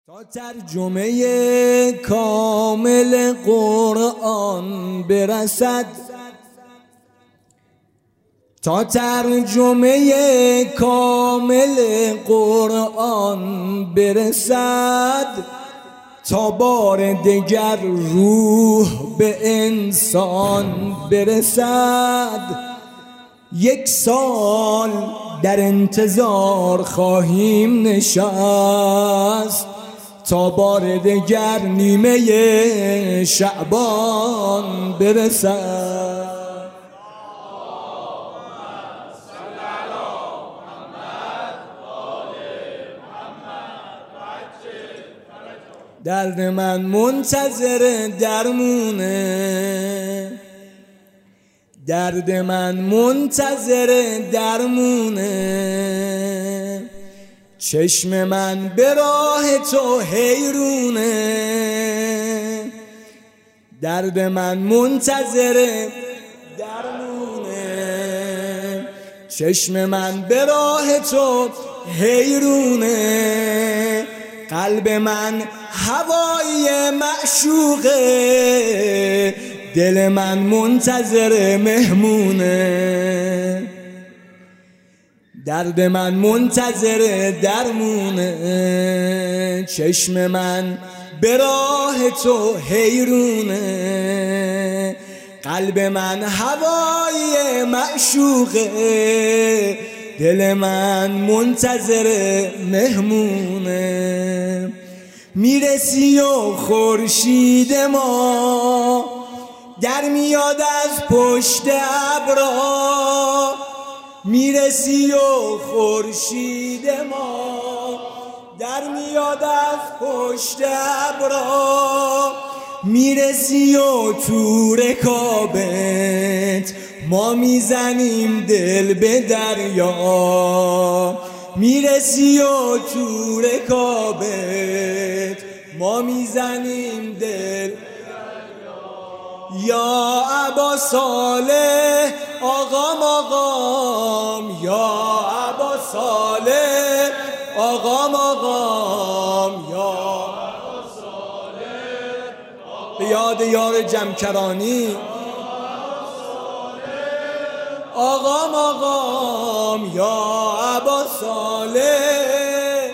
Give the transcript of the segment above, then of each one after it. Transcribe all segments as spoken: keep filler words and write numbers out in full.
تا ترجمه کامل قرآن برسد تا ترجمه کامل قرآن برسد تا بار دگر روح به انسان برسد یک سال در انتظار خواهیم نشست تا بار دگر نیمه شعبان برسد. درد من منتظر درمونه، درد من منتظر درمونه، چشم من به راه تو حیرونه. درد من منتظر درمونه، چشم من به راه تو حیرونه. قلب من هوای معشوقه، دل من منتظر مهمونه. درد من منتظر درمونه، چشم من به راه تو حیرونه. قلب من هوای معشوقه، دل من منتظر مهمونه. میرسی و خورشید ما در میاد از پشت ابرا. میرسی و خورشید ما در میاد از پشت ابرا. میرسی و تو رکابت ما میزنیم دل به دریا. میرسی و تو رکابت ما میزنیم دل به دریا. یا ابا صالح آقام آقام، یا ابا صالح آقام آقام، یا ابا صالح به یاد یار جمکرانی. آقام آقام یا ابا صالح،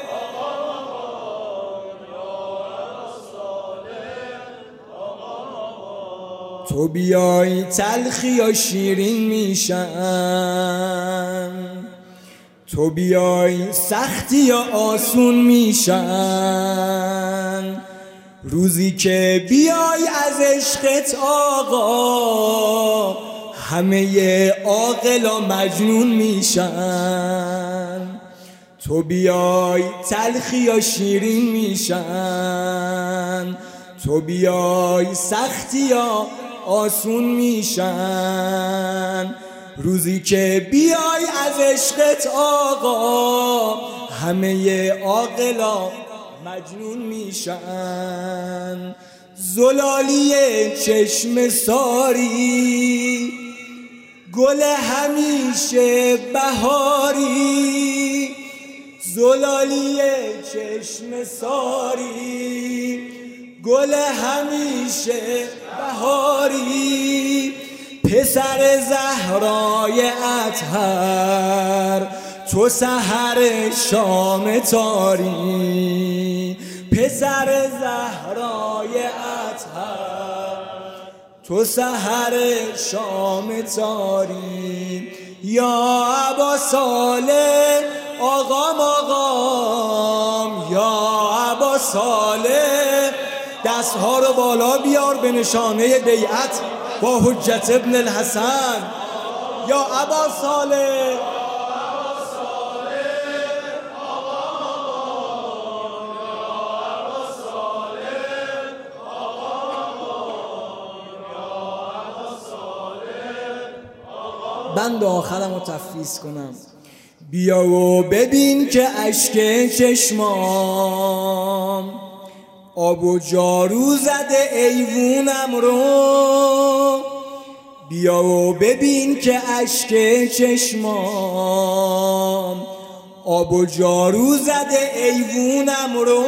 تو بیای تلخی یا شیرین میشن، تو بیای سختی یا آسون میشن. روزی که بیای از عشقت آقا، همه عاقلا مجنون میشن. تو بیای تلخی یا شیرین میشن، تو بیای سختی یا آسون میشن. روزی که بیای از عشقت آقا، همه عاقلا مجنون میشن. زلالی چشم ساری، گل همیشه بهاری. زلالی چشم ساری، گل همیشه بهاری. پسر زهرای اطهر تو سحر شام تاری. پسر زهرای اطهر تو سحر شام تاری. یا ابا صالح آقام آقام، یا ابا صالح دستها رو بالا بیار به نشانه بیعت با حجت ابن الحسن. یا ابا صالح بند آخرم رو تفویض کنم. بیا و ببین که اشک چشمام آب و جارو زده ایوونم رو. بیا و ببین که اشک چشمام آب و جارو زده ایوونم رو،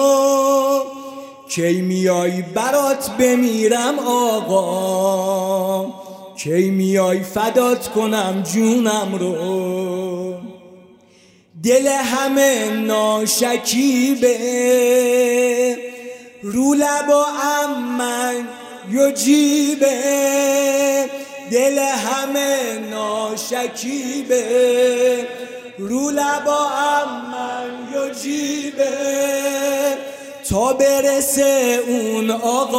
کی میای برات بمیرم آقا، کی میای فدات کنم جونم رو. دل همه ناشکیبه رو لبا امن یو جیبه، دل همه ناشکیبه رو لبا امن یو جیبه، تا برسه اون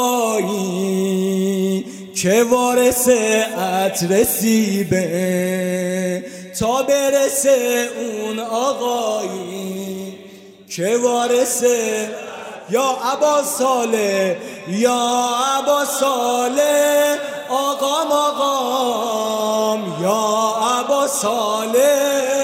آقایی که وارث عطر سیبه، تا برسه اون آقایی که وارث یا ابا صالح یا ابا صالح آقام آقام یا ابا صالح.